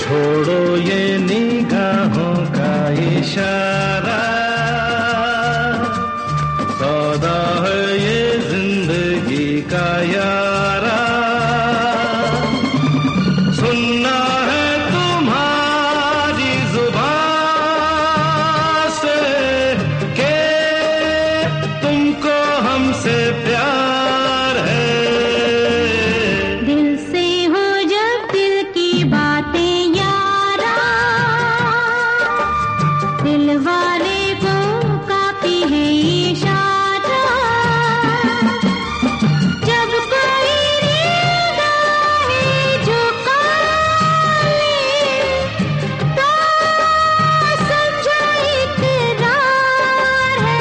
छोड़ो ये निगाहों का इशारा, सौदा है ये जिंदगी का यारा। सुनना है तुम्हारी जुबान से कि तुमको हमसे प्यार है। दिल से हो जब दिल की बातें यारा, दिल वाले को काफी है इशारा। जब कोई निगाहें झुकाए तो समझो इकरार है।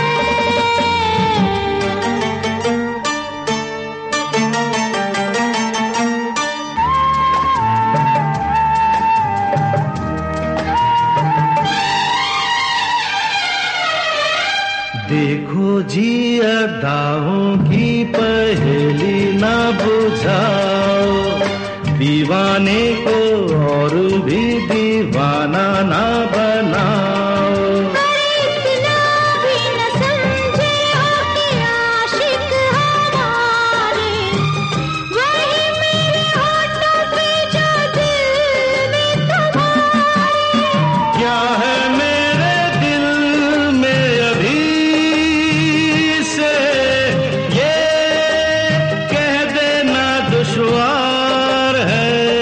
देखो जी अदाओं की पहेली ना बुझाओ, दीवाने को और भी दीवाना ना बनाओ। इतना भी न समझे हो कि आशिक हमारे, वही मेरे होठों पे जो दिल में तुम्हारे। क्या है मेरे दिल में अभी से ये कह देना दुश्वार है।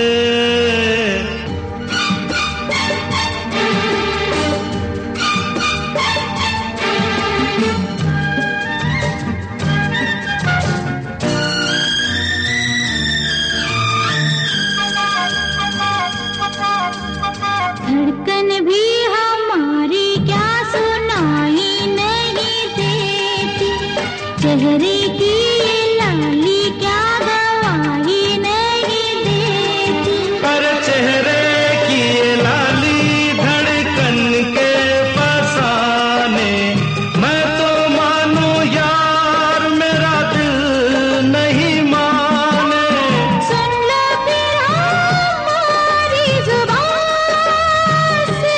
धड़कन भी हमारी क्या सुनाई नहीं देती, चेहरे की ये लाली क्या गवाही नहीं देती। पर चेहरे की ये लाली धड़कन के फसाने, मैं तो मानूं यार मेरा दिल नहीं माने। सुन लो फिर हमारी जुबान से,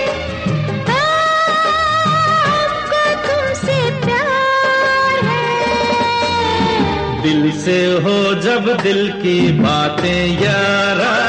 हमको तुमसे प्यार है। दिल से हो जब दिल की बातें यारा,